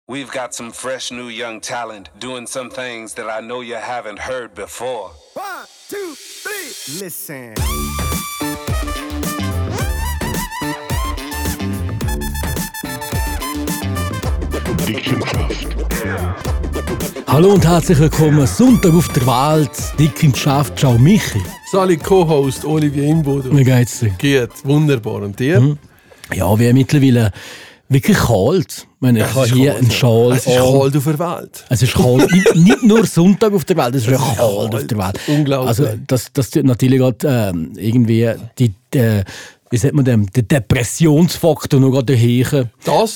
We've got some fresh new young talent doing some things that I know you haven't heard before. 1, 2, 3, listen. Hallo und herzlich willkommen. Sonntag auf der Welt. Dick in die Schaft. Ciao Michi. Sali Co-Host Olivier Imboden. Wie geht's dir? Geht wunderbar. Und dir? Ja, wir mittlerweile wirklich kalt. Ich meine, ich habe hier einen Schal. Es ist kalt auf der Welt. Es ist kalt. nicht nur Sonntag auf der Welt, es ist wirklich kalt auf der Welt. Unglaublich. Also das tut natürlich gerade irgendwie wie sagt man dem, der Depressionsfaktor noch gerade daher.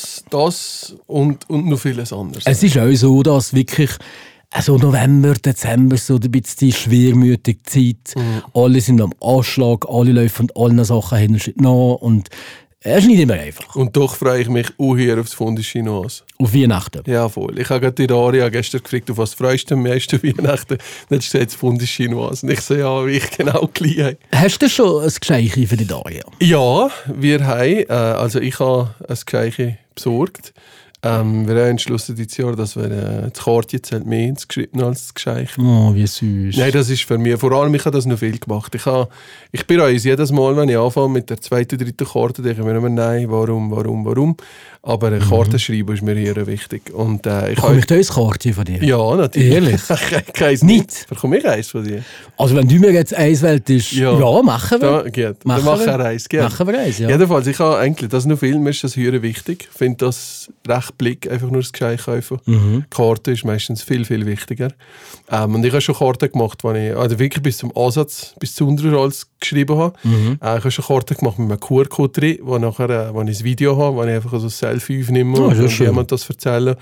Das und noch vieles anderes. Es ist auch so, dass wirklich also November, Dezember, so ein bisschen die schwermütige Zeit. Alle sind am Anschlag, alle laufen und allen Sachen hin nach. Und es ist nicht immer einfach. Und doch freue ich mich auch hier auf das Fondue Chinoise. Auf Weihnachten? Ja, voll. Ich habe gerade die Daria gestern gefragt, auf was freust du am meisten Weihnachten? Dann hat sie gesagt, das Fondue Chinoise. Und ich so, ja, wie ich genau gleich. Hast du schon ein Geschenk für die Daria? Ja, wir haben, also ich habe ein Geschenk besorgt. Wir haben entschlossen dieses Jahr, dass wir das Karte zählt mehr ins Geschriebene als das Geschenk. Oh, wie süß. Nein, das ist für mich, vor allem ich habe das noch viel gemacht. Ich bereue es jedes Mal, wenn ich anfange mit der zweiten, dritten Karte, denke ich mir immer, nein, warum? Aber eine Karte schreiben ist mir hier wichtig. Und, bekomme ich da ein Karte von dir? Ja, natürlich. Ehrlich? Keins nicht? Bekomme ich eins von dir? Also wenn du mir jetzt eins wählst, ja, machen wir. Dann machen wir eins. Machen wir eins, ja. Jedenfalls, ich habe eigentlich, das noch Film ist das hier wichtig. Ich finde das recht blick, einfach nur das Geschenk kaufen. Die Karte ist meistens viel, viel wichtiger. Und ich habe schon Karten gemacht, wo ich wirklich bis zum Ansatz, bis zu Unterhals geschrieben habe. Ich habe schon Karten gemacht mit einem QR-Code drin, wo ich ein Video habe, wo ich einfach so ein Selfie aufnehme und jemand das erzählen.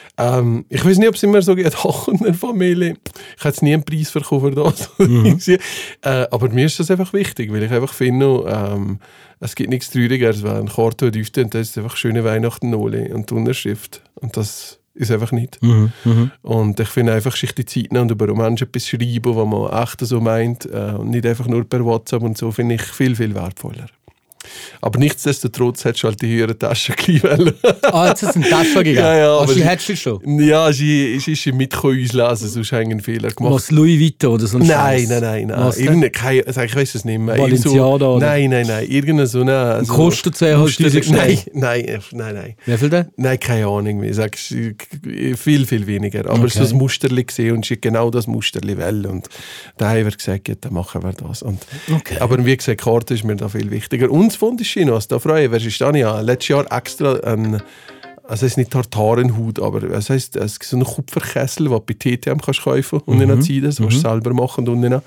Ich weiß nicht, ob es immer so geht, in der Familie. Ich habe jetzt nie einen Preis verkauft oder das. Aber mir ist das einfach wichtig, weil ich einfach finde, es gibt nichts Traurigeres, wenn eine Karte tief und das ist einfach schöne Weihnachten und die Unterschrift. Und das ist einfach nicht. Und ich finde einfach, sich die Zeit nehmen und über Menschen etwas schreiben, was man echt so meint und nicht einfach nur per WhatsApp und so, finde ich viel, viel wertvoller. Aber nichtsdestotrotz hättest du halt die höhere Tasche geliehen. Jetzt ist es eine Tasche gegangen? Ja, aber sie hättest du schon? Ja, sie ist mitgekommen auslesen, sonst haben einen Fehler gemacht. Was, Louis Vuitton oder so ein Scheiß? Nein. Ich weiß es nicht mehr. Balenciaga oder? Nein. Irgendeine so eine... Kostet 2'500? Nein. Wie viel denn? Nein, keine Ahnung mehr. Sag, viel, viel weniger. Aber Okay. so ein Musterli gesehen und sie genau das Musterli wollen. Und da haben wir gesagt, ja, dann machen wir das. Und, okay. Aber wie gesagt, Karte ist mir da viel wichtiger. Und das Fondue Chinoise, da freue ich mich. Ich habe letztes Jahr extra also es ist nicht Tartarenhaut, aber es heisst, es ist so ein Kupferkessel, den du bei TTM kannst kaufen und in Zeit, das kannst du selber machen und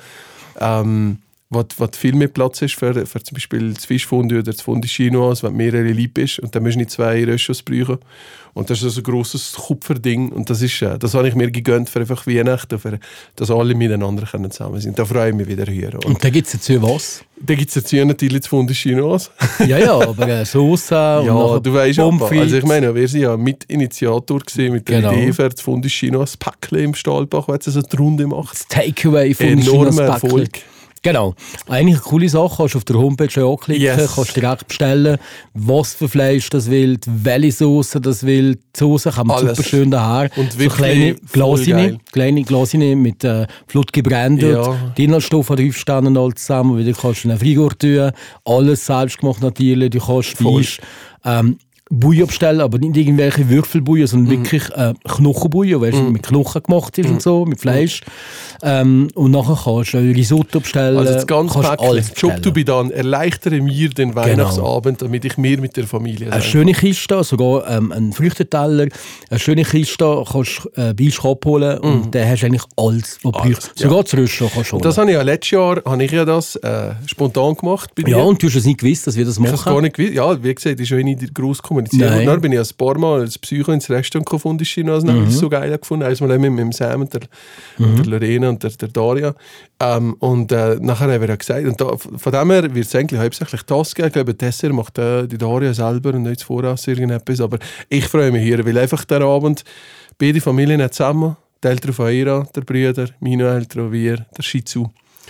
was viel mehr Platz ist für zum Beispiel das Fischfondue oder das Fondue Chinoise, wenn mehrere lieb ist und dann musst du nicht 2 Röschos brauchen. Und das ist so ein grosses Kupferding und das habe ich mir gegönnt für einfach Weihnachten, für dass alle miteinander zusammen sind. Da freue ich mich wieder hier. Und da gibt es dazu was? Da gibt es dazu natürlich das Fondue Chinoise. Ja, aber Soße und ja, du weißt Pommes frites. Also ich meine, wir sind ja Mitinitiator gewesen mit der Idee für das Fondue Chinoise Päckchen im Stahlbach, wo jetzt so die Runde macht. Das Takeaway von enormer Erfolg. Genau. Eigentlich eine coole Sache. Kannst du auf der Homepage anklicken, kannst direkt bestellen, was für Fleisch das will, welche Sauce das will. Die Sauce kann man super schön daher. Und wirklich so kleine Glasine mit flott gebrandet. Ja. Die Inhaltsstoffe draufstehen und alles zusammen. Wieder kannst du in einen Frigor tun. Alles selbst gemacht natürlich. Du kannst Fisch. Bouillon bestellen, aber nicht irgendwelche Würfelbouillon, sondern wirklich Knochenbouillon, weißt du, mit Knochen gemacht ist und so, mit Fleisch. Und nachher kannst du Risotto bestellen. Also das ganze Päckchen, Job to be done, erleichtere mir den Weihnachtsabend, damit ich mehr mit der Familie eine schöne Kiste, sogar ein Früchteteller, eine schöne Kiste, kannst du Beisch abholen und dann hast du eigentlich alles, was du brauchst. Sogar das Röschen kannst du holen. Das habe ich ja letztes Jahr das spontan gemacht bei dir. Ja, und du hast es nicht gewusst, dass wir das machen. Ich habe es gar nicht gewusst. Ja, wie gesagt, das ist ja nicht gross kommuniziert. Und dann bin ich ein paar Mal als Psycho ins Restaurant gefunden, das habe ich so geil gefunden. Einmal mit dem Sam und der Lorena und der Daria. Und nachher haben wir ja gesagt, und von dem her wird es eigentlich hauptsächlich das geben. Ich glaube, Dessert macht die Daria selber und nicht das Voraus irgendetwas. Aber ich freue mich hier, weil einfach der Abend beide Familien zusammen, die Eltern von Ira, der Brüder, meine Eltern, wir, der Shizu,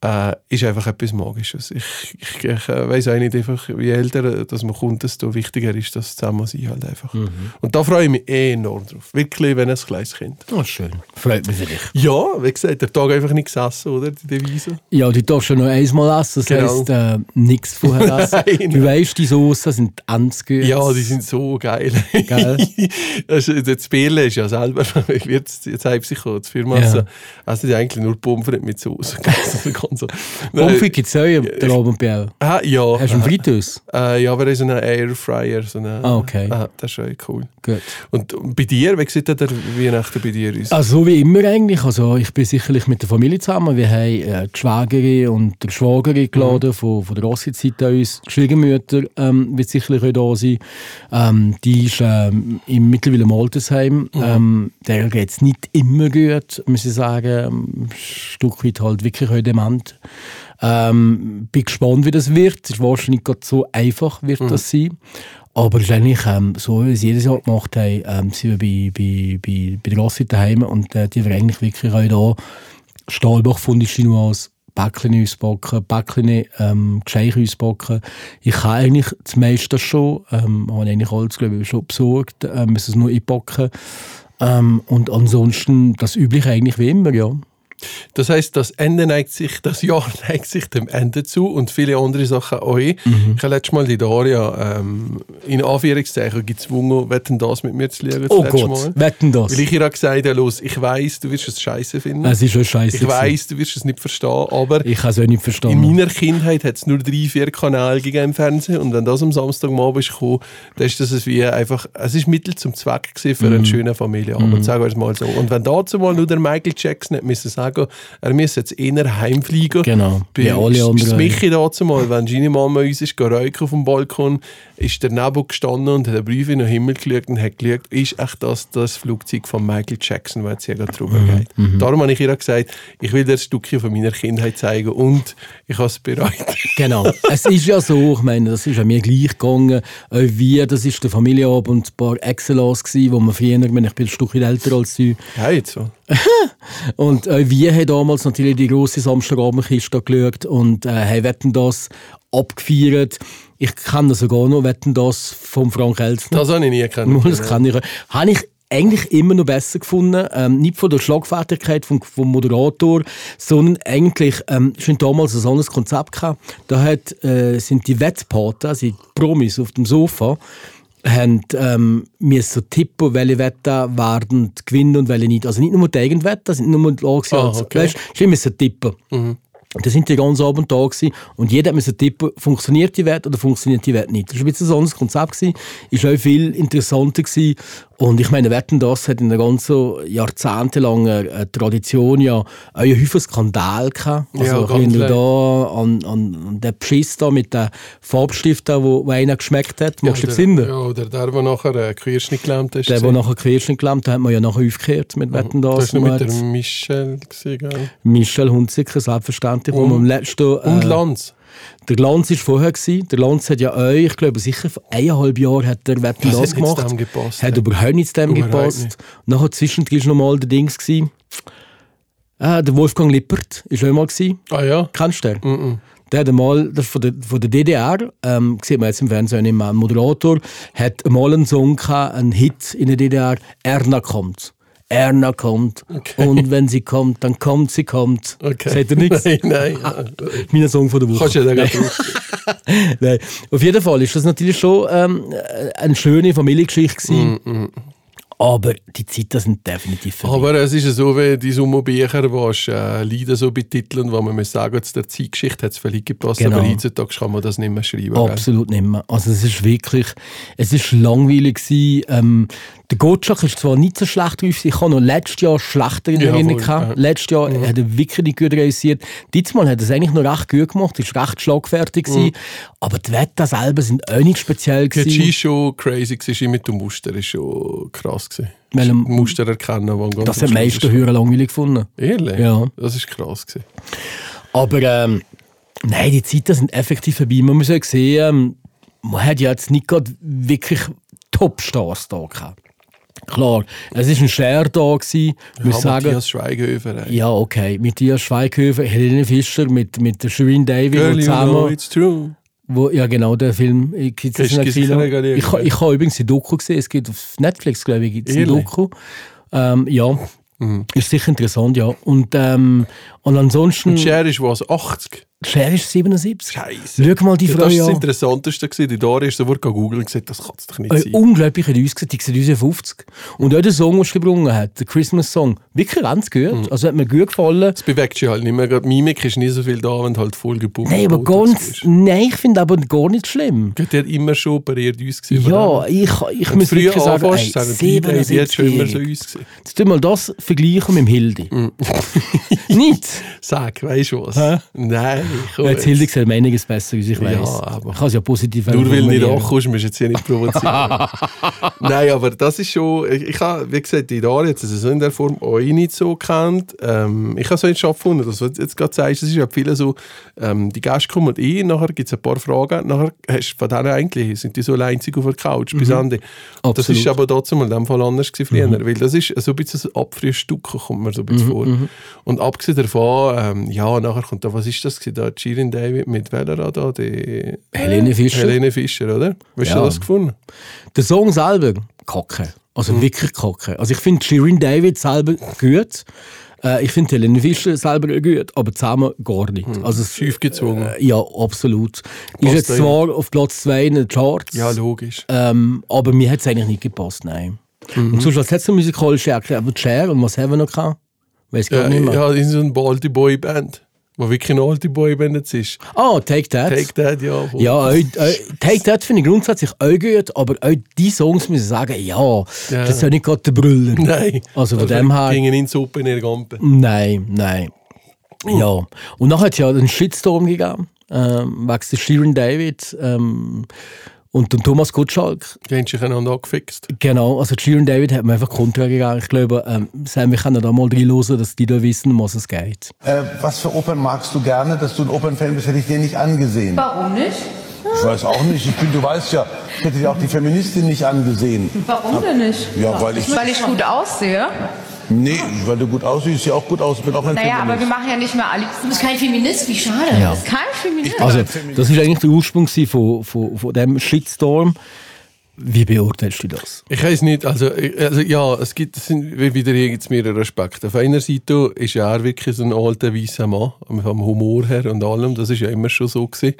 ist einfach etwas Magisches. Ich weiss auch nicht, einfach, wie älter dass man kommt, desto wichtiger ist das Zusammensein halt einfach. Und da freue ich mich enorm drauf. Wirklich, wenn ein kleines Kind. Oh, schön. Freut mich für dich. Ja, wie gesagt, der Tag einfach nicht gesessen, oder? Die Devise. Ja, du darfst ja noch einmal essen, das heisst, nichts vorher essen. Du weißt, die Soßen sind ganz gut. Ja, die sind so geil. Das Bärle ist ja selber, jetzt habe ich das Firma, also die eigentlich nur Pommes frites mit Soße. Pommes frites gibt es auch der Abendbier. Ja. Hast du einen Fritus? Ja, aber er ist ein Airfryer. So okay. Das ist schon cool. Gut. Und bei dir, wie sieht der Weihnachten bei dir aus? Also wie immer eigentlich. Also ich bin sicherlich mit der Familie zusammen. Wir haben die Schwägerin und der Schwager geladen von der Ossi-Zeit an uns. Die Schwiegermutter wird sicherlich auch da sein. Die ist mittlerweile im Altersheim. Der geht es nicht immer gut, muss ich sagen. Ein Stück weit halt wirklich auch dement. Bin gespannt, wie das wird. Es ist wahrscheinlich nicht so einfach, wird das sein. Aber es ist eigentlich so, wie wir es jedes Jahr gemacht haben, sind wir bei der Rossi daheim und die wir eigentlich wirklich auch da Stahlbach von Chinois Bäckchen ausbacken, Bäckchen Geschenke ausbacken. Ich kann eigentlich das meiste schon, habe eigentlich alles, glaube ich, schon besorgt, müssen es nur einpacken. Und ansonsten das Übliche eigentlich wie immer, ja. Das heisst, das Jahr neigt sich dem Ende zu und viele andere Sachen auch. Ich habe letztes Mal die Daria in Anführungszeichen gezwungen, «Wetten das» mit mir zu schauen. Oh Gott, «Wetten das». Weil ich ihr gesagt habe, los, ich weiss, du wirst es scheiße finden. Es ist schon scheiße. Ich weiss, du wirst es nicht verstehen, aber ich habe es auch nicht verstanden. In meiner Kindheit hat es nur 3-4 Kanäle gegeben im Fernsehen und wenn das am Samstagabend ist gekommen, dann ist das wie einfach, es ist Mittel zum Zweck gewesen für einen schönen Familienabend, sagen wir es mal so. Und wenn dazu mal nur der Michael Jackson hat müssen sagen, er müsse jetzt eher heimfliegen. Genau, wie alle anderen. Bis Michi dazu mal, wenn seine Mama uns ist räuchern auf dem Balkon, ist der Nebel gestanden und hat einen Brief in den Himmel geschaut und hat geschaut, ist echt das Flugzeug von Michael Jackson, weil es hier gerade drüber geht. Darum habe ich ihr gesagt, ich will dir ein Stückchen von meiner Kindheit zeigen und ich habe es bereut. Genau, es ist ja so, ich meine, das ist an mir gleich gegangen, das ist der Familienabend, ein paar Excellence gewesen, wo man früher, ich bin ein Stückchen älter als sie. Ja, jetzt so. Und wir haben damals natürlich die grosse Samstagabendkiste geschaut und haben «Wetten das» abgefeiert. Ich kenne sogar noch «Wetten das» von Frank Elstner. Das habe ich nie gekannt. Das kann ich. Habe ich eigentlich immer noch besser gefunden. Nicht von der Schlagfertigkeit vom Moderator, sondern eigentlich schon damals ein anderes Konzept gehabt. Da sind die Wettpaten, also die Promis auf dem Sofa, haben mir so tippen, welche Wetten werden gewinnen und welche nicht. Also nicht nur die Eigenwetten, sind nur die Lage. Weißt du, ich musste tippen. Da sind die ganz Abend da gewesen, und jeder musste tippen, funktioniert die Wette oder funktioniert die Wette nicht. Das war ein bisschen ein anderes Konzept gewesen, ist auch viel interessanter gewesen. Und ich meine, «Wetten das» hat in einer ganzen jahrzehntelangen Tradition ja auch einen Haufen Skandal gehabt. Also wenn du da an den Beschiss da mit den Farbstiften, wo einer geschmeckt hat, machst du dich besinnen? Ja, oder der nachher Querschnitt gelähmt ist. Der nachher Querschnitt gelähmt hat, man ja nachher aufgekehrt mit «Wetten das». Das war mit der Michelle gewesen, gell? Michelle Hunziker, selbstverständlich. Und Lanz. Der Lanz war vorher. Der Lanz hat ja auch, ich glaube, sicher vor 1,5 Jahren hat der «Wetten das» gemacht. Hat überhaupt nicht zu dem gepasst. Nachher zwischendurch war noch mal der Dings. Der Wolfgang Lippert war auch mal. Ah ja? Kennst du den? Der hat einmal, das ist von der DDR, sieht man jetzt im Fernsehen nicht mehr, ein Moderator, hat einmal einen Song gehabt, einen Hit in der DDR, «Erna kommt». Erna kommt. Okay. Und wenn sie kommt, dann kommt sie kommt. Okay. Sagt ihr nichts? Nein. Mein Song von der Woche. Kannst du ja da Nein. Auf jeden Fall ist das natürlich schon eine schöne Familiengeschichte gewesen. Aber die Zeiten sind definitiv vorbei. Aber es ist ja so, wie die Sommerbücher, die Lieder so betiteln, wo man muss sagen, zu der Zeitgeschichte hat es vielleicht gepasst, genau. Aber heutzutage kann man das nicht mehr schreiben. Absolut nicht mehr. Also es ist langweilig gewesen. Der Gottschalk ist zwar nicht so schlecht drauf, ich habe noch letztes Jahr schlechter in Erinnerung gehabt. Letztes Jahr hat er wirklich nicht gut realisiert. Diesmal hat er es eigentlich noch recht gut gemacht, ist recht schlagfertig gewesen. Aber die Wetten selber sind auch nicht speziell gewesen. Die war schon crazy gewesen, mit dem Muster ist schon krass gewesen. Muster erkennen. Das hat meisten Hörer langweilig gefunden. Ehrlich? Ja. Das ist krass gewesen. Aber nein, die Zeiten sind effektiv vorbei. Man muss auch sehen, man hat ja jetzt nicht gerade wirklich Top-Stars da gehabt. Klar, es war ein Share da gewesen. Ja, Matthias Schweighöfer. Ja, okay. Matthias Schweighöfer, Helene Fischer, mit der Shirin David Girl, und zusammen. you know it's true. Ja, genau, der Film. Ich habe übrigens die Doku gesehen. Es gibt auf Netflix, glaube ich, gibt's eine Doku. Ja, ist sicher interessant, ja. Und ansonsten... Und Cher ist was, 80? Cher ist 77. Scheiße. Schau mal die Frau Das war an. das Interessanteste. Die Dori ist sofort googeln und gesagt, das kann es doch nicht sein. Unglaublich hat uns gesagt, die sieht aus wie 50. Und auch der Song, den sie gebrungen hat, der Christmas-Song, wirklich ganz gehört. Also hat mir gut gefallen. Das bewegt sich halt nicht mehr. Mimik ist nicht so viel da, wenn du halt voll gepumpt Nein, aber nein, ich finde aber gar nicht schlimm. Die hat immer schon operiert uns gesehen. Ja, ich muss früher wirklich sagen, die hat schon immer so uns gesehen. Jetzt tun wir mal das vergleichen mit dem Hildi. Nicht? Sag, weißt du was? Nein, Jetzt Hildi sieht einiges besser, als ich weiss. Ja, aber ich kann es ja positiv nur weil du nicht ankommst, musst du jetzt hier nicht provozieren. Nein, aber das ist schon... Ich habe, wie gesagt, die Dori jetzt so in der Form euch nicht so kennt. Ich habe so einen gefunden, dass du jetzt gerade sagst, es ist ja viele so, die Gäste kommen nachher gibt es ein paar Fragen, nachher hast du von denen eigentlich, sind die so einzig auf der Couch bis Ende. Und das ist aber trotzdem mal in dem Fall anders gewesen früher, weil das ist so ein bisschen ein Abfrühstück, kommt mir so ein bisschen vor. Und abgesehen davon, nachher kommt da, was ist das gewesen, da Shirin David mit welcher da, die Helene Fischer, oder? Hast du das gefunden? Der Song selber, kacke. Also wirklich kacke. Also ich finde Shirin David selber gut. Ich finde Helene Fischer selber gut, aber zusammen gar nicht. Also schief gezwungen. Ja, absolut. Ist jetzt zwar auf Platz 2 in den Charts. Ja, logisch. Aber mir hat es eigentlich nicht gepasst, nein. Und sonst, was hat es so musikalisch erklärt? Aber Cher, und was haben wir noch gehabt? Weiß gar nicht mehr. Ja, das ist so eine alte Boyband. Wo wirklich eine alte Boyband jetzt ist. Take That. Take That, ja. Ja, Take That finde ich grundsätzlich auch gut, aber auch die Songs müssen sagen, das ist ja nicht gerade der Brüller. Nein. Also von dem her... Gingen in Suppe in der Gampe. Nein. Ja. Und nachher hat es ja einen Shitstorm gegeben, wegen der Shirin David und dem Thomas Gottschalk. Die haben sich einander angefixt. Genau, also Shirin David hat mir einfach Kontra gegeben. Ich glaube, wir können da mal reinhören, dass die da wissen, um was es geht. Was für Opern magst du gerne? Dass du ein Opernfan bist, hätte ich dir nicht angesehen. Warum nicht? Ich weiß auch nicht. Du weißt ja, ich hätte dir auch die Feministin nicht angesehen. Warum denn nicht? Ja, weil ich gut aussehe? Nee, weil du gut aussiehst, siehst ja auch gut aus. Ich bin auch ein Naja, Feminist. aber wir machen ja nicht mehr alle. Du bist kein Feminist, wie schade. Ja. Du bist kein Feminist. Also, das ist eigentlich der Ursprung von dem Shitstorm. Wie beurteilst du das? Ich weiß nicht, also ja, es sind wieder jetzt mehrere Aspekte. Auf einer Seite ist er wirklich so ein alter weißer Mann, vom Humor her und allem, das ist ja immer schon so gewesen.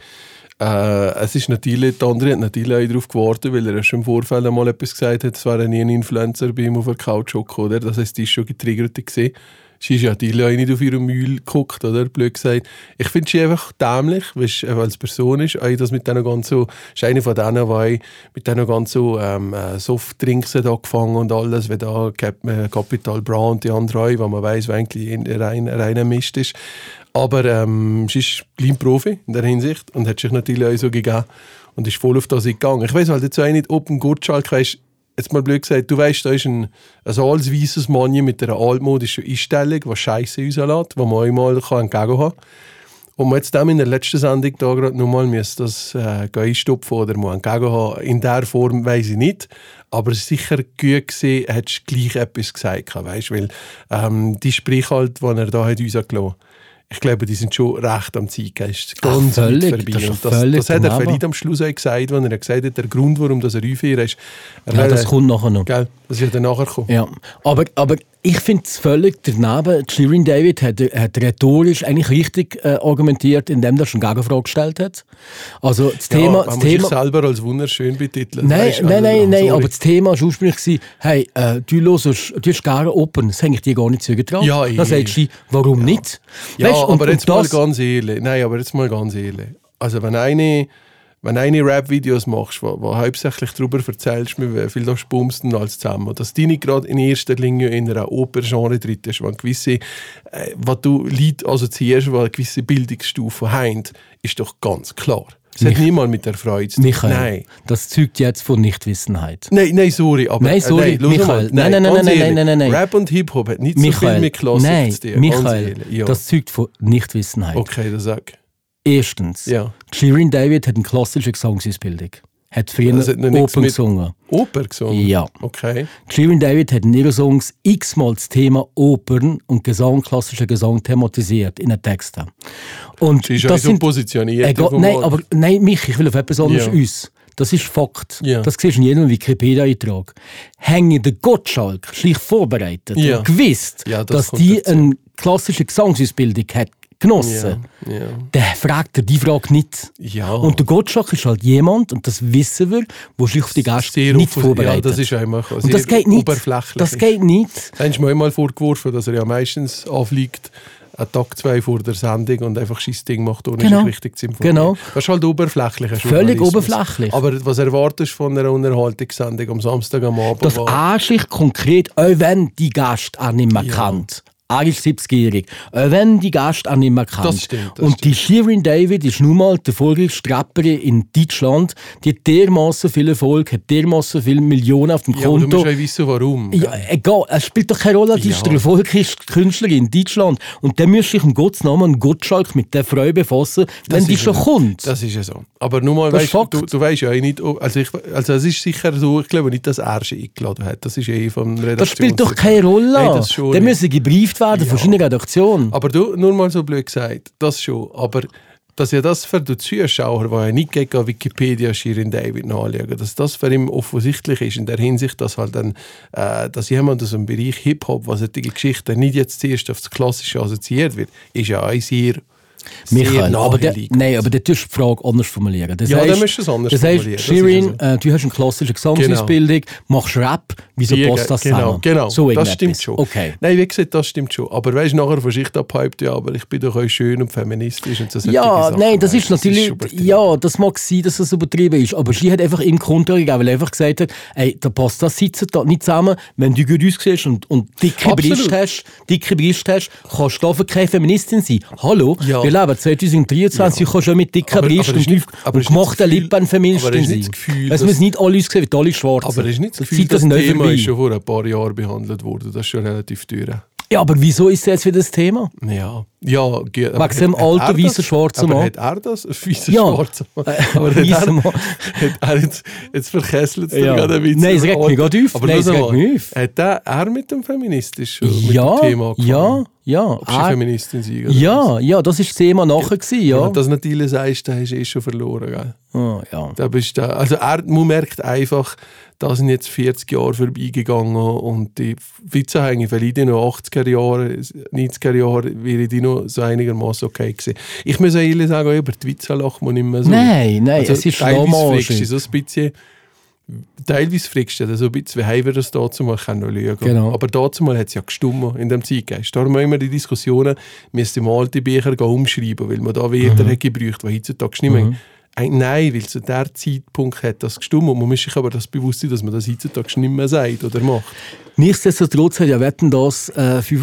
Es ist natürlich, der andere hat natürlich auch darauf gewartet, weil er schon im Vorfeld einmal etwas gesagt hat, es wäre nie ein Influencer bei ihm auf der Couch hocken, oder? Das heisst, die ist schon getriggert gewesen. Sie ist ja natürlich auch nicht auf ihren Mühl geguckt, oder? Blöd gesagt. Ich finde sie einfach dämlich, weil sie als Person ist. Auch das mit denen ganz so, ist eine von denen, die mit denen ganz so Softdrinks hat angefangen und alles, wie da Capital Bra und die anderen, wo man weiss, wer eigentlich reiner Mist ist. Aber sie ist klein Profi in der Hinsicht und hat sich natürlich auch so gegeben und ist voll auf das gegangen. Ich weiss halt jetzt auch nicht, ob ein Gottschalk, weißt, jetzt mal blöd gesagt, du weißt, da ist ein altes weißes Mann mit einer altmodischen Einstellung, die Scheiße rauslässt, die man einmal entgegen kann. Und man jetzt dem in der letzten Sendung da gerade nochmal das einstopfen oder mal entgegen haben. In dieser Form weiss ich nicht. Aber sicher gut gesehen, hättest du gleich etwas gesagt, weißt, weil die Sprich halt, die er da hat uns gelassen. Ich glaube, die sind schon recht am Zeitgeist. Ganz weit vorbei. Das hat er vielleicht am Schluss auch gesagt, wenn er gesagt hat, der Grund, warum er aufhört, ist... das kommt nachher noch. Gell, das ist ja dann nachher gekommen. Ja, aber ich finde es völlig daneben. Shirin David hat rhetorisch eigentlich richtig argumentiert, indem er schon Gegenfrage gestellt hat. Also das Thema... Man muss sich selber als wunderschön betiteln. Nein, aber das Thema war ursprünglich, hey, du hast gerne Opern, das habe ich dir gar nicht zugetraut. Ja, dann sagst du, warum nicht? Ja, weißt, aber jetzt mal ganz ehrlich. Also wenn eine Rap-Videos machst, wo hauptsächlich darüber erzählst, wie viel du pumpst und alles zusammen, dass die nicht gerade in erster Linie in einer Oper-Genre drin ist, wenn gewisse, was du Leute assoziierst, was eine gewisse Bildungsstufe haben, ist doch ganz klar. Das hat niemand mit der Freude zu tun. Michael, nein. Das zeugt jetzt von Nichtwissenheit. Nein, sorry. Aber, Michael. Nein. Rap und Hip-Hop hat nicht so viel mit Klassik zu tun. Michael, das zeugt von Nichtwissenheit. Okay, das sag. Erstens, Shirin David hat eine klassische Gesangsausbildung. hat früher Das hat noch nichts Oper mit- gesungen. Oper gesungen? Ja. Okay. Shirin David hat in ihren Songs x-mal das Thema Opern und Gesang, klassischer Gesang thematisiert in den Texten. Und Sie ist ja so positioniert. nein, Michi, ich will auf etwas anderes Ja. uns. Das ist Fakt. Ja. Das siehst du in jedem Wikipedia-Eintrag. Hänge der Gottschalk schlicht vorbereitet Ja. und gewusst, Ja, das dass kommt die dazu. eine klassische Gesangsausbildung hat genossen, Ja. der fragt er die Frage nicht. Ja. Und der Gottschalk ist halt jemand, und das wissen wir, der sich auf die Gäste Sehr nicht vorbereitet. Ja, das ist einfach und das geht nicht. oberflächlich. Das geht nicht. Da hast du mir einmal vorgeworfen, dass er ja meistens anfliegt, einen Tag, 2 vor der Sendung und einfach scheiß Ding macht, ohne Genau. sich richtig zu informieren. Genau. Das ist halt oberflächlicher Völlig Journalismus. oberflächlich. Aber was erwartest du von einer Unterhaltungssendung am Samstag am Abend? Das er sich konkret, auch wenn die Gast auch nicht mehr kennt. Er ist 70-jährig. Auch wenn die Gast auch nicht mehr kennt. Das stimmt, das und die Shirin David ist nun mal die erfolgreichste Rapperin in Deutschland. Die hat dermassen viel Erfolg, hat dermassen viele Millionen auf dem Ja, aber du Konto. musst ja wissen, warum. Ja, egal, es spielt doch keine Rolle, die ist die erfolgreichste Künstlerin in Deutschland. Und dann müsste ich um Gottes Namen einen Gottschalk mit der Freude befassen, wenn Das die ist schon ja- kommt. Das ist ja so. Aber nur mal, Das ist weißt, Fakt. du weißt ja nicht, also es ist sicher so, ich glaube nicht, dass er sie eingeladen hat. Das ist vom Redaktions... Das spielt doch keine Rolle. Nein, das schon Dann nicht. müssen gebrieft werden von seiner Redaktion. Aber du, nur mal so blöd gesagt, das schon. Aber dass ja das für die Zuschauer, die ja nicht gegen Wikipedia Shirin David nachschauen, dass das für ihn offensichtlich ist, in der Hinsicht, dass halt dann, dass jemand aus dem Bereich Hip-Hop, was solche Geschichten nicht jetzt zuerst auf das Klassische assoziiert wird, ist ja auch sehr Michael, aber naheliegend. nein, aber dann tust du die Frage anders formulieren. Das Ja, heißt, dann musst du es anders das heißt, formulieren. Das Shirin, ist ja du hast eine klassische Gesangsausbildung, machst Rap, wieso passt das zusammen? Genau, so das irgendetwas. stimmt schon. Okay. Nein, wie gesagt, das stimmt schon. Aber weißt du, nachher von sich abhypt, ja, aber ich bin doch auch schön und feministisch und so solche Ja, Sachen, nein, das weißt ist du, natürlich, übertrieben. ja, das mag sein, dass das übertrieben ist, aber sie hat einfach im Konto gegeben, weil er einfach gesagt hat, ey, da passt das da nicht zusammen, wenn du gut aussiehst und dicke Absolut. Brüste hast, kannst du dafür keine Feministin sein. Hallo, Ja. wir leben 2023, du kannst schon mit dicken Aber Brüsten ist nicht- aber und ist nicht gemachten das Gefühl- Lippen aber Feministin ist nicht sein. das Gefühl, Es dass- müssen nicht alle aussehen wie alle Schwarzen. Aber es ist nicht das Die Gefühl, Zeiten das sind auch Thema vorbei. ist schon vor ein paar Jahren behandelt worden. Das ist schon relativ teuer. Ja, aber wieso ist das jetzt wieder das Thema? Ja, Wegen dem alten, weißen, schwarzen Mann. Mann. Hat er das? Ein weißer, Ja. schwarzer Mann. Aber weißer hat Mann. er jetzt verkesselt es Ja. gerade ein bisschen. Nein, es regt mich gerade auf. Aber Nein, schau es regt mal, mich auf. Hat er mit dem feministischen mit Ja, dem Thema angefangen? ja. Ob sie Feministin sind? oder was? Ja, das war das Thema nachher. Gewesen, ja. Wenn du das natürlich sagst, dann hast du schon verloren. Gell? Ja. Da bist du, also man merkt einfach, da sind jetzt 40 Jahre vorbeigegangen und die Witzehänge vielleicht in den 80er Jahren, 90er Jahren wäre die noch so einigermaßen okay gewesen. Ich muss ehrlich sagen, auch über die Witze lacht man nicht mehr so. Nein, es ist teilweise Schlaumarsch. fragst du so ein bisschen, teilweise fragst du dich so ein bisschen, wie haben wir das dazu mal lügen. Genau. Aber dazu mal hat es ja gestummt in dem Zeitgeist. Darum haben wir die Diskussionen, wir müssen mal alte Bücher umschreiben, weil man da Wörter hat gebraucht, die heutzutage nicht mehr. Nein, weil zu der Zeitpunkt hat das gestummt. Und man muss sich aber das bewusst sein, dass man das heutzutage nicht mehr sagt oder macht. Nichtsdestotrotz hat ja Wetten, das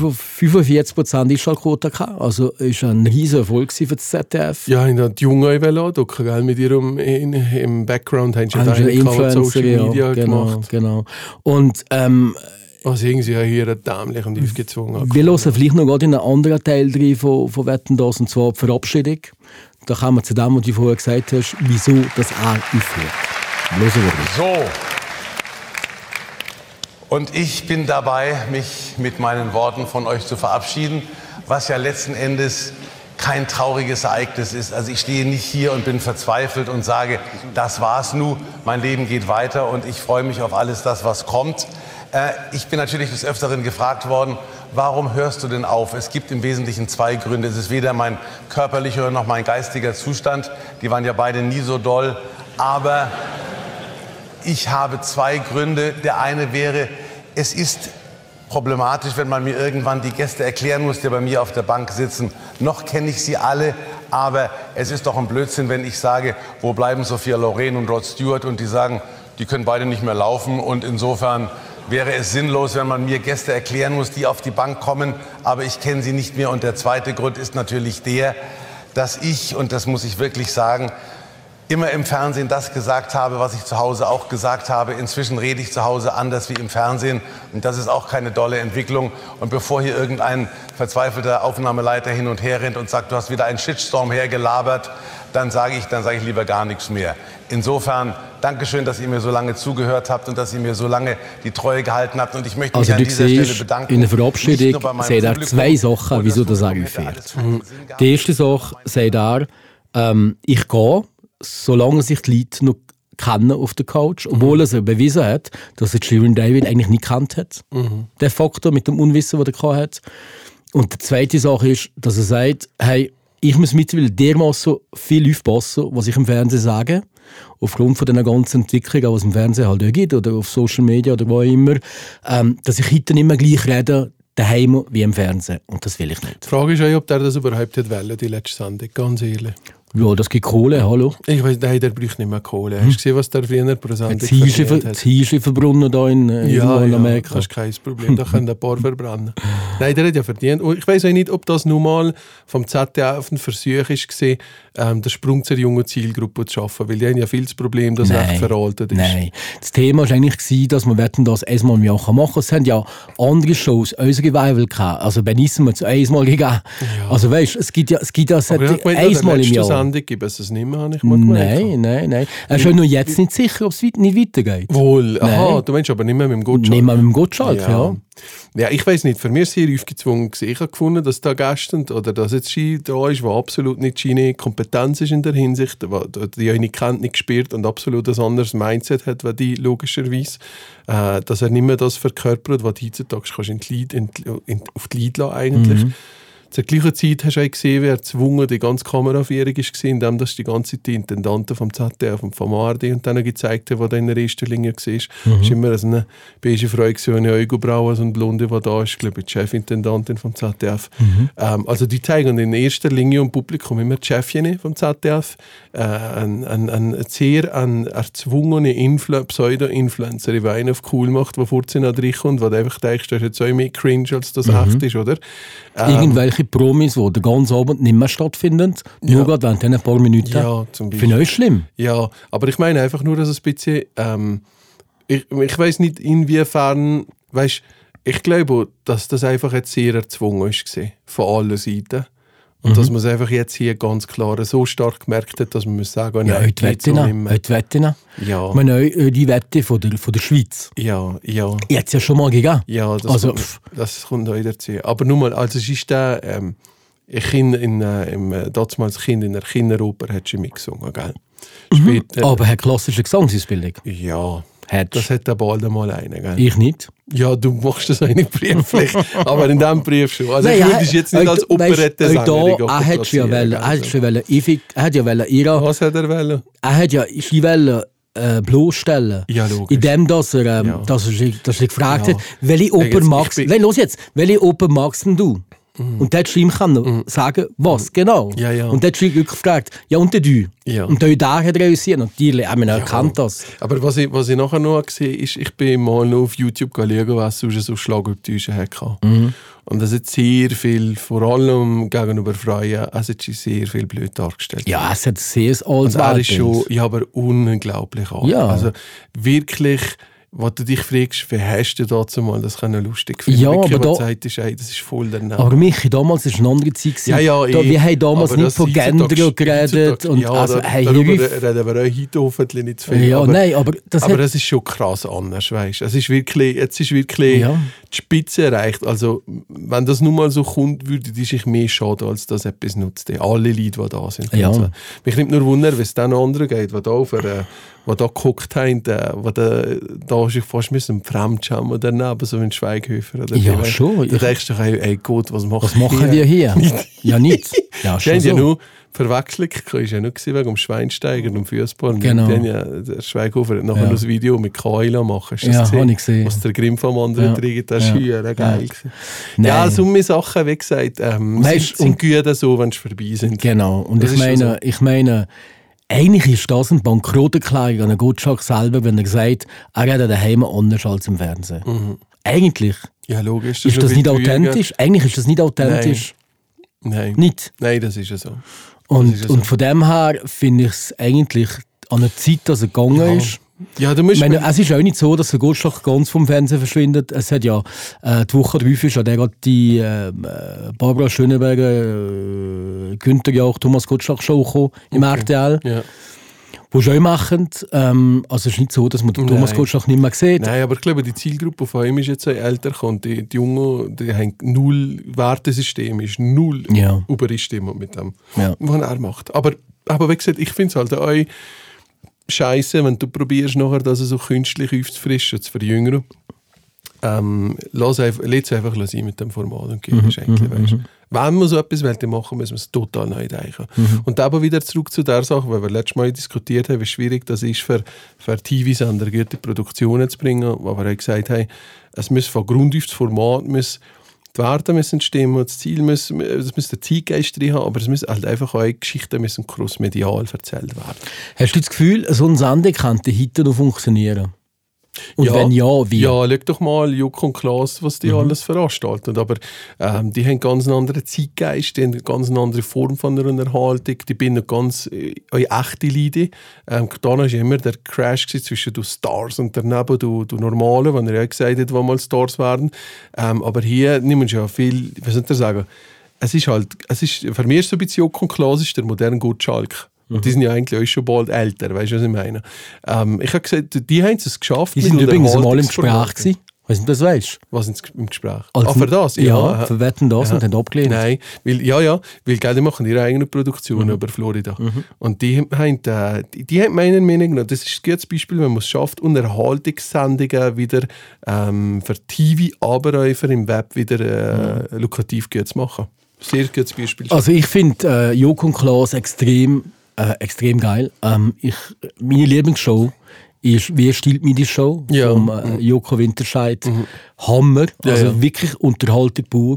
45% Einschaltquote gehabt. Also ist ein riesiger Erfolg für das ZDF. Ja, in die Jungen angucken, gell? Mit ihrem im Background haben sie Haben sie einen Influencer, Social Media gemacht. Genau. Und Was irgendwie ja hier dämlich und aufgezwungen. wir hören vielleicht noch gerade in einen anderen Teil drin von Wetten, das, und zwar die Verabschiedung. Da kommen wir zu dem, was du vorher gesagt hast, wieso das auch aufhört. Hören wir rein. So. Und ich bin dabei, mich mit meinen Worten von euch zu verabschieden, was ja letzten Endes kein trauriges Ereignis ist. Also ich stehe nicht hier und bin verzweifelt und sage, das war's nun, mein Leben geht weiter und ich freue mich auf alles das, was kommt. Ich bin natürlich des Öfteren gefragt worden, warum hörst du denn auf? Es gibt im Wesentlichen zwei Gründe. Es ist weder mein körperlicher noch mein geistiger Zustand. Die waren ja beide nie so doll. Aber ich habe zwei Gründe. Der eine wäre, es ist problematisch, wenn man mir irgendwann die Gäste erklären muss, die bei mir auf der Bank sitzen. Noch kenne ich sie alle, aber es ist doch ein Blödsinn, wenn ich sage, wo bleiben Sophia Loren und Rod Stewart? Und die sagen, die können beide nicht mehr laufen. Und insofern wäre es sinnlos, wenn man mir Gäste erklären muss, die auf die Bank kommen, aber ich kenne sie nicht mehr. Und der zweite Grund ist natürlich der, dass ich, und das muss ich wirklich sagen, immer im Fernsehen das gesagt habe, was ich zu Hause auch gesagt habe. Inzwischen rede ich zu Hause anders wie im Fernsehen und das ist auch keine dolle Entwicklung. Und bevor hier irgendein verzweifelter Aufnahmeleiter hin und her rennt und sagt, du hast wieder einen Shitstorm hergelabert, dann sage ich lieber gar nichts mehr. Insofern, Dankeschön, dass ihr mir so lange zugehört habt und dass ihr mir so lange die Treue gehalten habt. Und ich möchte mich an dieser Stelle bedanken. In der Verabschiedung sagt er 2 Sachen, wieso das angeführt. Die erste Sache sagt er, ich gehe, solange sich die Leute noch kennen auf der Couch, obwohl er bewiesen hat, dass er Shirin David eigentlich nicht gekannt hat. Der Faktor mit dem Unwissen, das er hat. Und die zweite Sache ist, dass er sagt, hey, ich muss mittlerweile dermaßen viel aufpassen, was ich im Fernsehen sage, aufgrund von dieser ganzen Entwicklung, was es im Fernsehen halt gibt, oder auf Social Media oder wo immer, dass ich heute nicht mehr gleich rede, daheim wie im Fernsehen. Und das will ich nicht. Die Frage ist auch, ob der das überhaupt wollte, die letzte Sendung, ganz ehrlich. Ja, das gibt Kohle, hallo. Ich weiss, nein, der braucht nicht mehr Kohle. Hast du gesehen, was der früher pro Sendung verdient hat? Das Hieschi-Verbrunnen da in Amerika. Das ist kein Problem, da können ein paar verbrennen. Nein, der hat ja verdient. Und ich weiss auch nicht, ob das nun mal vom ZDF ein Versuch war, den Sprung zur jungen Zielgruppe zu schaffen, weil die haben ja viel das Problem, dass es recht veraltet ist. Nein, das Thema war eigentlich, dass wir das einmal im Jahr machen können. Es haben ja andere Shows, unsere Revival gehabt. Also Benissimo hat es einmal gegeben. Ja. Also weißt du, es gibt ja einmal im Jahr. Sendung gibt es das nicht mehr, habe ich mal gemerkt. Nein. Er ist ja nur jetzt nicht sicher, ob es nicht weitergeht. Wohl, aha, du meinst aber nicht mehr mit dem Gottschalk. Nicht mehr mit dem Gottschalk, ja. Ja, ich weiss nicht, für mich ist es sehr aufgezwungen gewesen. Ich habe gefunden, dass da Gäste oder dass jetzt Ski da ist, der absolut nicht seine Kompetenz ist in der Hinsicht, die er nicht kennt, nicht gespürt und absolut ein anderes Mindset hat, wie die logischerweise, dass er nicht mehr das verkörpert, was du heutzutage kannst auf die Leute lassen eigentlich. Zur gleichen Zeit hast du auch gesehen, wie er gezwungen die ganze Kameraführung war, indem das die ganze Zeit die Intendanten vom ZDF und vom ARD und dann gezeigt haben, der in der ersten Linie war. Es war immer eine beige Frau, eine Augenbraue, so eine Blonde, die da ist, glaube ich, die Chefintendantin vom ZDF. Also die zeigen in erster Linie im Publikum immer die Chefin vom ZDF, eine sehr erzwungene Pseudo-Influencer, die einen auf cool macht, die vorhin reinkommt, wo du einfach denkst, das ist jetzt auch mehr cringe, als das echt ist, oder? Irgendwelche Promis, die den ganzen Abend nicht mehr stattfinden, nur gerade während ein paar Minuten. Ja, zum Beispiel. Finde ich schlimm. Ja, aber ich meine einfach nur, dass es ein bisschen... ich weiss nicht, inwiefern... Weißt, ich glaube, dass das einfach jetzt sehr erzwungen war, von allen Seiten. Und dass man es einfach jetzt hier ganz klar so stark gemerkt hat, dass man muss sagen, ja, heute Wette noch. Ja. Ich meine, die Wette von der Schweiz. Ja. Die hat es ja schon mal gegeben. Ja, das kommt auch dazu. Aber nur mal, also es ist der, damals Kind in der Kinderoper hat schon mitgesungen, gell? Später, aber hat klassische Gesangsausbildung? Ja. Das hat der bald einmal einen, gell? Ich nicht. Ja, du machst das auch nicht brieflich, aber in diesem Brief schon. Also ich würde es jetzt nicht als Operette-Sängerin er hat ja wollen. Was hat er wollen? Er hat ja bloßstellen. Ja, logisch. Indem dass er gefragt hat, welche Oper magst denn du? Und dann hat ihm sagen, was genau. Ja. Und dann hat er gefragt, ja und du? Ja. Und da hat er realisiert, natürlich, er erkannt das. Aber was ich nachher noch gesehen habe, ist, ich bin mal noch auf YouTube schauen, was es so Schlagobtäusche hatte. Und das hat sehr viel, vor allem gegenüber Frauen, es hat sehr viel blöd dargestellt. Ja, es hat sehr alles ist schon, ja, aber unglaublich alt. Ja. Also wirklich... Wenn du dich fragst, wie hast du dazu mal das lustig finden? Ja, wirklich, aber das ist voll daneben. Aber Michi, damals war eine andere Zeit. Wir haben damals nicht von Gender geredet. Und ja, also, darüber reden wir auch heute hoffentlich nicht zu viel. Ja, aber es ist schon krass anders, weißt du. Jetzt ist wirklich die Spitze erreicht. Also, wenn das nun mal so kommt, würde es mehr schade, als dass etwas nutzt. Alle Leute, die da sind. Ja. Also, mich nimmt nur Wunder, wie es dann anderen geht, die da geguckt haben, da ist ich fast ein Fremdscham oder daneben, so ein Schweighöfer. Oder ja, schon. Da denkst du, ey Gott, was machen wir hier? Ja, nicht. Ja, schon so. Ja nur Verwechslung, ist ja nur wegen dem Schweinsteiger und Fußball. Genau. Der Schweighofer hat nachher das Video mit Kaila machen. Ja, habe ich gesehen. Was der Grimm vom anderen trägt, das ist geil. Ja, so eine Sachen, wie gesagt, sind gut so, wenn sie vorbei sind. Genau. Und ich meine, eigentlich ist das eine Bankrotterklärung an Gottschalk selber, wenn er sagt, er redet daheim anders als im Fernsehen. Eigentlich. Ja, logisch. Ist das nicht authentisch? Eigentlich ist das nicht authentisch. Nein. Nicht? Nein, das ist ja so. Und von dem her finde ich es eigentlich an der Zeit, dass er gegangen ist. Ja, du musst Ich meine, es ist auch nicht so, dass der Gottschalk ganz vom Fernsehen verschwindet. Es hat ja die Woche drauf ist ja gerade die Barbara Schöneberger, Günther Jauch, Thomas Gottschalk Show gekommen im RTL. Ja. Wo schon machen. Also es ist nicht so, dass man den Thomas Gottschalk nicht mehr sieht. Nein, aber ich glaube, die Zielgruppe von ihm ist jetzt älter gekommen. Die Jungen, die haben null Wertesystem, ist null Übereinstimmung mit dem, was er macht. Aber wie gesagt, ich finde es halt auch scheiße, wenn du probierst, nachher das so künstlich aufzufrischen, zu verjüngern. Lass es einfach sein mit dem Format und geben Geschenke. Wenn man so etwas will, dann machen, müssen wir es total neu denken. Und aber wieder zurück zu der Sache, weil wir letztes Mal diskutiert haben, wie schwierig das ist für TV-Sender, gute Produktionen zu bringen. Aber wir haben gesagt, hey, es muss von Grund auf das Format, die Werte müssen stimmen, das Ziel es muss der Zeitgeist drin haben, aber es müssen halt einfach auch Geschichten müssen crossmedial erzählt werden. Hast du das Gefühl, so ein Sendung könnte heute noch funktionieren? Und wenn ja, wie? Ja, schau doch mal Joko und Klaas, was die alles veranstalten. Aber die haben ganz einen anderen Zeitgeist, die haben eine ganz andere Form von einer Unterhaltung, die binden ganz echte Leute. Da war immer der Crash zwischen den Stars und daneben du Normalen, wenn er ja gesagt hat, wann mal Stars werden. Aber hier nehmen wir ja viel, was soll ich sagen, für mich ist so ein bisschen Joko und Klaas ist der moderne Gottschalk. Und die sind ja eigentlich auch schon bald älter, weißt du, was ich meine? Ich habe gesagt, die haben es geschafft. Die sind übrigens mal im Gespräch gewesen. Weißt du, das weißt? Was sind im Gespräch? Also, für das? Ja, für Wetten das und haben abgelehnt. Nein, weil die machen ihre eigene Produktion über Florida. Und die haben meiner Meinung nach, das ist ein gutes Beispiel, wenn man es schafft, Unterhaltungssendungen wieder für TV-Aberläufer im Web wieder lukrativ zu machen. Sehr gutes Beispiel. Also ich finde Joko und Klaas extrem geil. Meine Lieblingsshow ist «Wer stiehlt mir die Show?» vom Joko Winterscheid. Hammer, also wirklich Unterhaltung pur.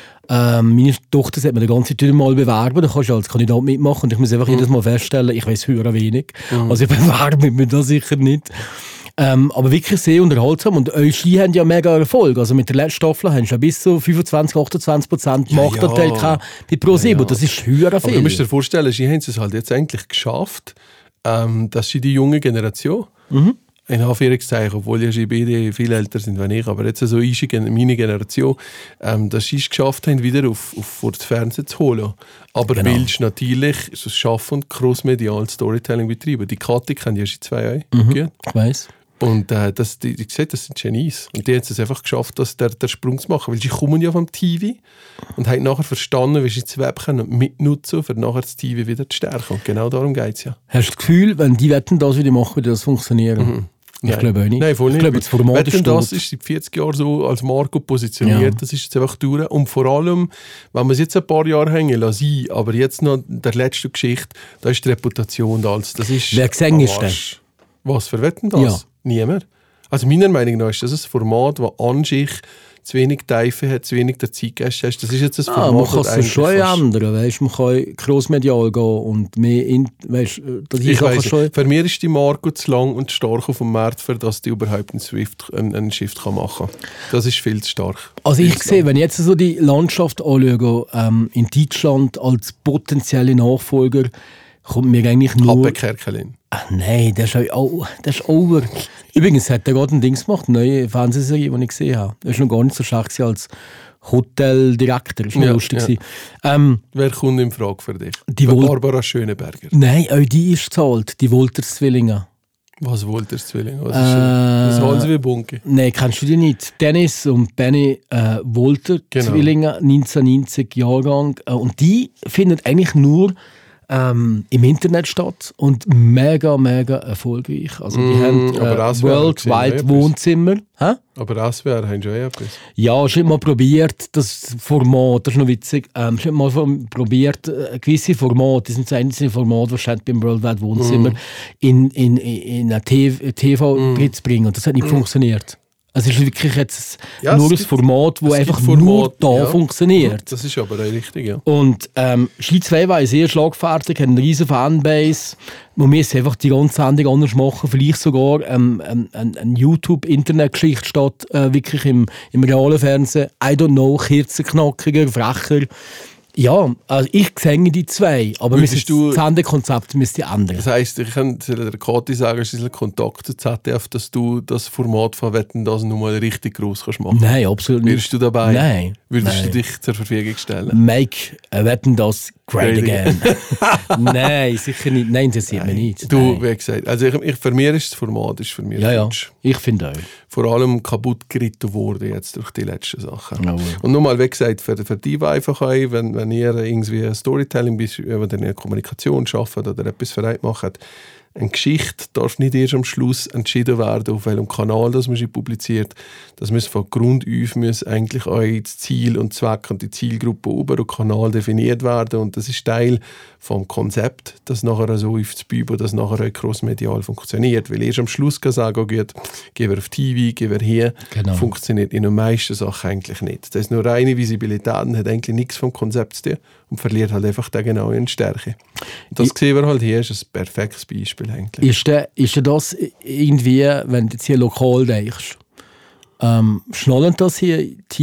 Meine Tochter sollte mir die ganze Zeit mal bewerben, da kannst du als Kandidat mitmachen und ich muss einfach jedes Mal feststellen, ich weiss höher wenig. Also ich bewerbe mich da sicher nicht. Aber wirklich sehr unterhaltsam und eure Ski haben ja mega Erfolg. Also mit der letzten Staffel haben sie ja bis zu 25-28% Marktanteil gehabt bei ProSieben. Das ist höher viel. Aber du musst dir vorstellen, sie haben es halt jetzt eigentlich geschafft, dass sie die junge Generation, in Anführungszeichen, obwohl ja beide viel älter sind als ich, aber jetzt so ist meine Generation, dass sie es geschafft haben, wieder vor das Fernsehen zu holen. Aber willst natürlich so schaffen und crossmedial Storytelling betreiben. Die Kathi kennt ja schon 2 Jahre. Ich weiss. Und die sieht, das sind Genies. Und die haben es einfach geschafft, den Sprung zu machen. Weil sie kommen ja vom TV und haben nachher verstanden, wie sie das Web können mitnutzen können, um nachher das TV wieder zu stärken. Und genau darum geht es ja. Hast du das Gefühl, wenn die Wetten das wieder machen, würde das funktionieren? Ich glaube auch nicht. Nein, voll nicht. Ich glaube, das Format Wetten, das ist seit 40 Jahren so als Marco positioniert. Das ist jetzt einfach durch. Und vor allem, wenn wir es jetzt ein paar Jahre hängen lassen, aber jetzt noch der letzte Geschichte, da ist die Reputation da. Das ist wer gesehen ist denn? Was, für Wetten das? Ja. Niemand. Also meiner Meinung nach ist das ein Format, das an sich zu wenig Tiefe hat, zu wenig der Zeitgeist hat. Das ist jetzt ein Format, man kann es schon ändern. Weißt, man kann crossmedial gehen und mehr für mich ist die Marco zu lang und stark auf dem Markt, für dass die überhaupt einen Shift machen kann. Das ist viel zu stark. Also ich sehe, wenn ich jetzt so die Landschaft anschaue, in Deutschland als potenzielle Nachfolger, kommt mir eigentlich nur... Appenkerkelin. Nein, das ist over. Übrigens hat er gerade ein Ding gemacht, eine neue Fernsehserie, die ich gesehen habe. Das war noch gar nicht so schlecht als Hoteldirektor. Das war noch lustig. Wer kommt in Frage für dich? Barbara Schöneberger. Nein, auch die ist gezahlt, die Wolters-Zwillinge. Was Wolters-Zwillinge? Das holen sie wie Bunke. Nein, kennst du die nicht? Dennis und Benny Wolter-Zwillinge, 1990 Jahrgang. Und die finden eigentlich nur im Internet statt und mega, mega erfolgreich. Also die haben worldwide Wohnzimmer. Aber SWR haben schon etwas. Ja, ich habe mal probiert, das Format, das ist noch witzig, ich habe mal probiert, gewisse Formate, das sind das einzige Format, das beim Worldwide Wohnzimmer in eine TV zu bringen und das hat nicht funktioniert. Also es ist wirklich jetzt nur ein Format, das einfach nur da funktioniert. Das ist aber richtig, ja. Und Ski 2 war sehr schlagfertig, hat eine riesen Fanbase. Wir müssen einfach die ganze Sendung anders machen. Vielleicht sogar eine YouTube-Internet-Geschichte statt wirklich im realen Fernsehen. I don't know, kürzer, knackiger, frecher. Ja, also ich sehe die zwei, aber Würdest du- das Sendekonzept müsste ändern. Das heisst, ich kann der Kathi sagen, es ist ein Kontakt zu ZDF, dass du das Format von Wetten, das nochmal richtig gross kannst machen. Nein, absolut nicht. Wärst du dabei? Nein. Würdest Nein. du dich zur Verfügung stellen? Make Wetten, das great again. Nein, sicher nicht. Nein, interessiert mich nicht. Du, Nein. wie gesagt, also für mich ist das Format für mich Ja, futsch. ich finde auch. Vor allem kaputt geritten wurde jetzt durch die letzten Sachen. Ja. Und nochmal, wie gesagt, für die war einfach auch, wenn ihr irgendwie Storytelling, wenn ihr eine Kommunikation schafft oder etwas für euch macht, eine Geschichte darf nicht erst am Schluss entschieden werden, auf welchem Kanal das man sie publiziert. Das muss von Grund auf muss eigentlich auch das Ziel und Zweck und die Zielgruppe über den Kanal definiert werden. Und das ist Teil vom Konzept, das nachher so aufzubauen, das nachher auch crossmedial funktioniert. Weil erst am Schluss kann sagen, oh gut, gehen wir auf TV, gehen wir hier, Genau. funktioniert in den meisten Sachen eigentlich nicht. Das ist nur reine Visibilität und hat eigentlich nichts vom Konzept zu tun und verliert halt einfach die genaue Stärke. Und das sehen wir halt hier, ist ein perfektes Beispiel eigentlich. Ist denn das irgendwie, wenn du jetzt hier lokal denkst, schnallen das hier die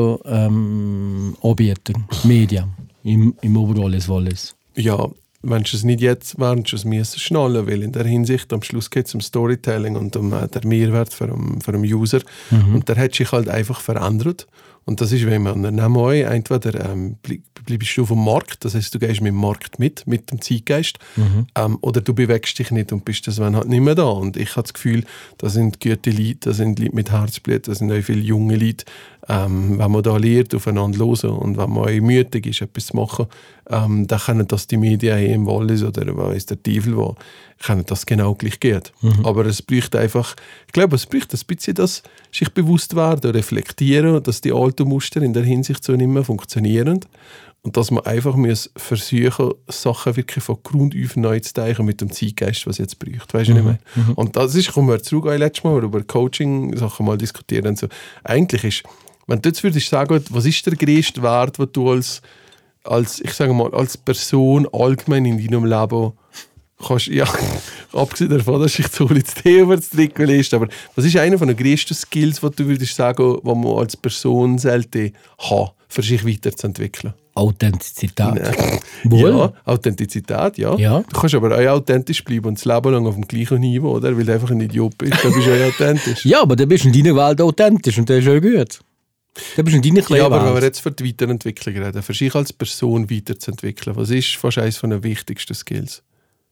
hiesigen Anbieter, Medien im Oberwallis, Wallis? Ja, wenn du es nicht jetzt während du es müssen schnallen, weil in der Hinsicht am Schluss geht es um Storytelling und um den Mehrwert für den User. Und der hat sich halt einfach verändert. Und das ist, wenn man entweder bleibst du auf dem Markt, das heißt, du gehst mit dem Markt mit dem Zeitgeist, oder du bewegst dich nicht und bist das halt nicht mehr da. Und ich habe das Gefühl, das sind gute Leute, das sind Leute mit Herzblut, das sind auch viele junge Leute. Wenn man da lernt, aufeinander hören und wenn man auch mutig ist, etwas zu machen, dann können das die Medien hier im Wallis oder weiss der Teufel wo, können das genau gleich geht. Aber es braucht einfach, ich glaube, es braucht ein bisschen das, sich bewusst werden, reflektieren, dass die alten Muster in der Hinsicht so nicht mehr funktionieren und dass man einfach versuchen, Sachen wirklich von Grund auf neu zu denken mit dem Zeitgeist, was es jetzt braucht. Weißt du nicht mehr? Und das ist, kommen wir zurück, letztes Mal über Coaching-Sachen mal diskutieren und so. Eigentlich ist, wenn du jetzt würdest sagen, was ist der grösste Wert, den du als ich sage mal, als Person allgemein in deinem Leben kannst, ja, abgesehen davon, dass ich so ins Thema zu trinken lese, aber was ist einer von den grössten Skills, die du würdest sagen, die man als Person sollte haben, für sich weiterzuentwickeln? Authentizität. Ja, ja, Authentizität, ja. Ja. Du kannst aber auch authentisch bleiben und das Leben lang auf dem gleichen Niveau, oder? Weil du einfach ein Idiot bist, dann bist du auch authentisch. Ja, aber dann bist du in deiner Welt authentisch und das ist auch gut. Dann bist du in deiner kleinen Ja, aber wenn wir Welt. jetzt für die Weiterentwicklung reden, für sich als Person weiterzuentwickeln, was ist fast eines von den wichtigsten Skills?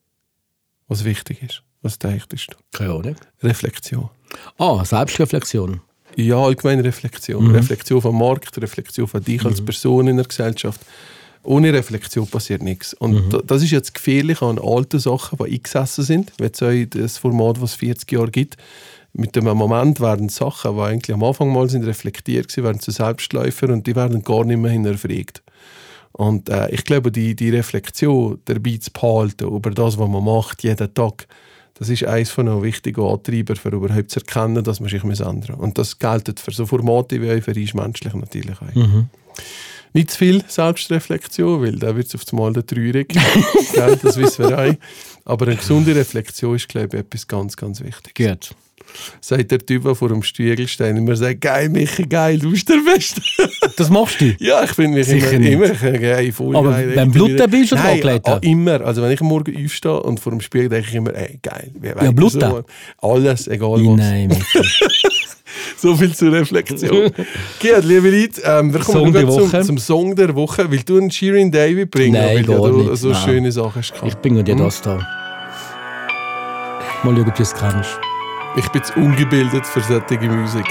Was wichtig ist? Was deichtest du? Keine Ahnung. Reflexion. Selbstreflexion. Ja, allgemeine Reflexion. Reflexion vom Markt, Reflexion von dich als Person in der Gesellschaft. Ohne Reflexion passiert nichts. Und das ist jetzt gefährlich an alten Sachen, die eingesessen sind. Wie jetzt auch das Format, was es 40 Jahre gibt. Mit dem Moment werden Sachen, die eigentlich am Anfang mal sind reflektiert waren, werden zu Selbstläufern und die werden gar nicht mehr hinterfragt. Und ich glaube, die Reflexion dabei zu behalten über das, was man macht, jeden Tag, das ist eines von den wichtigen Antreibern, für überhaupt zu erkennen, dass man sich ändern muss. Und das gilt für so Formate wie auch für uns menschlich natürlich auch. Nicht zu viel Selbstreflexion, weil dann wird es auf einmal der traurig. Ja, das wissen wir auch. Aber eine gesunde Reflexion ist, glaube ich, etwas ganz, ganz Wichtiges. Gut. Sagt der Typ, der vor dem Spiegel steht und mir sagt, geil, Michi, geil, du bist der Beste. Das machst du? Ja, ich finde mich Sicher immer nicht. geil, voll Aber geil. wenn Blut da bist oder angelegt hast? Immer. Also wenn ich am Morgen aufstehe und vor dem Spiegel denke ich immer, ey, geil. Ja, Blut da? Alles, egal was. Nein, Michi. So viel zur Reflexion. Gut, liebe Leute, wir Song kommen der Woche. zum Song der Woche. Willst du einen Shirin David bringen? Nein, weil gar du nicht. so Nein. schöne Sachen hast. Ich bringe dir das da. Mal schauen, ob du es kennst. Ich bin zu ungebildet für solche Musik.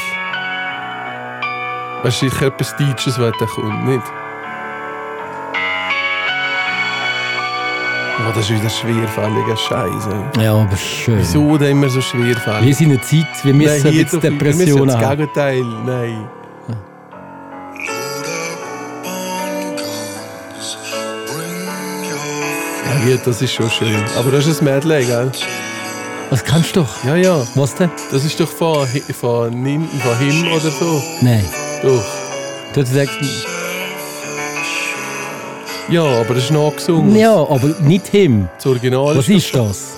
Weißt du, ich etwas Deutsches, was da kommt, nicht? Oh, das ist wieder schwerfälliger Scheiße. Ja, aber schön. Wieso denn immer so schwerfällig? Wir sind in einer Zeit, wir müssen Nein, jetzt doch, wir Depressionen müssen das haben. Gegenteil, nein. Ja, gut, das ist schon schön. Aber das ist ein Medley, gell? Was kannst du doch? Ja, ja. Was denn? Das ist doch von Him oder so. Nein. Doch. Du sagst, Ja, aber das ist nachgesungen. ja, aber nicht him. Das Original Was ist das?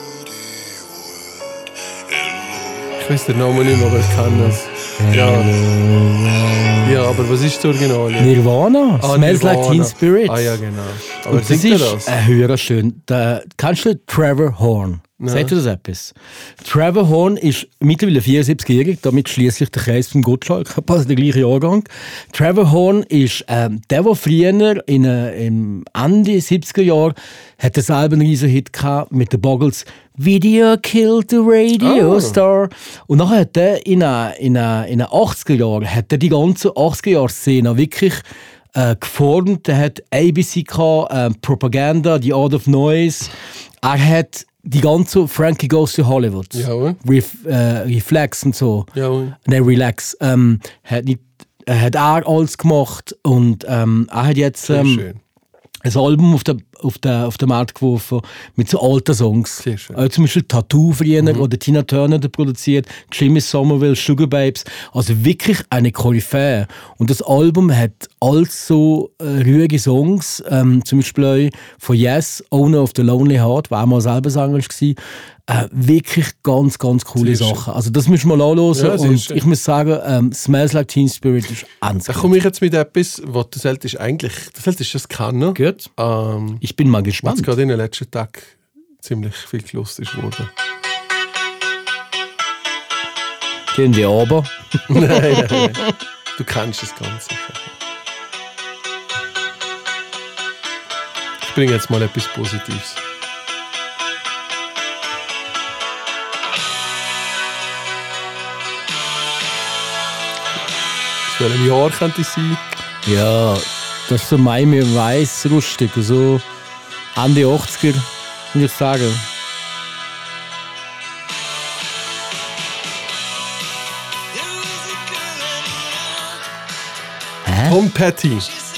Ich weiß den Namen nicht mehr, aber ich kenne das. Ja. Ja, aber was ist das Original? Nirvana, Smells Like Teen Spirit. Ah ja, genau. Aber Und das singt er ist höher schön. Kennst du Trevor Horn? Sagt dir das etwas? Trevor Horn ist mittlerweile 74-jährig, damit schließlich der Kreis vom Gottschalk, passt der gleiche Jahrgang. Trevor Horn ist der früher im Ende 70er Jahren hat er selber einen riesen Hit gehabt mit den Buggles «Video killed the radio star». Und nachher hat er in den 80er Jahren hat er die ganze 80er-Jahre-Szene wirklich geformt. Er hat ABC gehabt, Propaganda, The Art of Noise. Er hat die ganze Frankie Goes to Hollywood, Reflex und so. Jawohl. Nein, Relax. Hat er alles gemacht und er hat jetzt schön. ein Album auf den Markt geworfen mit so alten Songs. Sehr schön. Zum Beispiel Tattoo früher oder Tina Turner hat produziert, Jimmy Somerville, Sugar Babes. Also wirklich eine Koryphäe. Und das Album hat alles so ruhige Songs, zum Beispiel von Yes, Owner of the Lonely Heart, war auch mal selber Sänger war. Wirklich ganz, ganz coole Sehr Sachen. Also das müssen wir mal anhören. Ja, sehr und schön. ich muss sagen, Smells Like Teen Spirit ist ernst. Da komme ich jetzt mit etwas, was du solltest das kennen. Gut. Ich bin mal Was gespannt. gerade in den letzten Tagen ziemlich viel gelustig wurde. Gehen wir aber. Nein. Du kennst es ganz sicher. Ich bringe jetzt mal etwas Positives. Aus welchem Jahr könnte es sein? Ja, das ist so Miami Vice rustig, so Ende 80er, würde ich sagen. Tom Petty.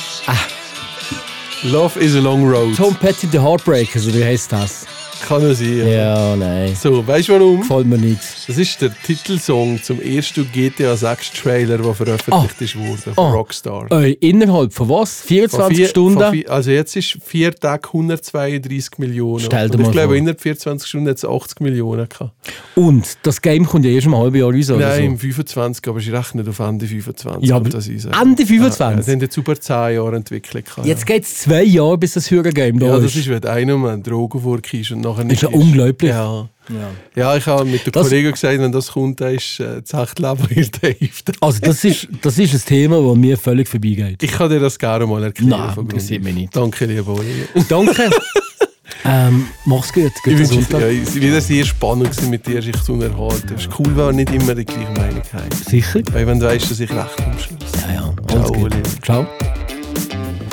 Love is a long road. Tom Petty the Heartbreaker, so wie heißt das? Kann er sein. Ja, nein. So, weißt du warum? Gefällt mir nicht. Das ist der Titelsong zum ersten GTA 6 Trailer, der veröffentlicht wurde von Rockstar. Innerhalb von was? 24 Stunden? Also jetzt ist 4 Tage 132 Millionen. Stell dir Und mal ich glaube, vor. innerhalb 24 Stunden hat es 80 Millionen gehabt. Und das Game kommt ja erst im halben Jahr raus, oder Nein, so? im 25, aber ich rechne auf Ende 25. Ja, kommt aber das raus. Ende 25? Ja, die haben jetzt über 10 Jahre entwickelt. Jetzt geht es 2 Jahre, bis das Hörergame da Ja, ist. das ist, wenn einer mal Drogen vorkiest und nachher nicht Ist ja unglaublich. Ja, ich habe mit den Das- Kollegen gesagt, wenn das kommt, dann ist das echte Leben in der Hälfte. Also das ist ein Thema, das mir völlig vorbeigeht. Ich kann dir das gerne mal erklären. Nein, von Grund interessiert auf. mich nicht. Danke, lieber Oliver. Danke. Mach's gut. Ich Guten wünsche Sonntag. dir, es war wieder sehr spannend gewesen, mit dir sich zu unterhalten. Es ist cool, wenn wir nicht immer die gleiche Meinung haben. Sicher? Weil wenn du weißt, dass ich recht am Schluss. Ja, ja. Alles Ciao, gut. Oliver. Ciao.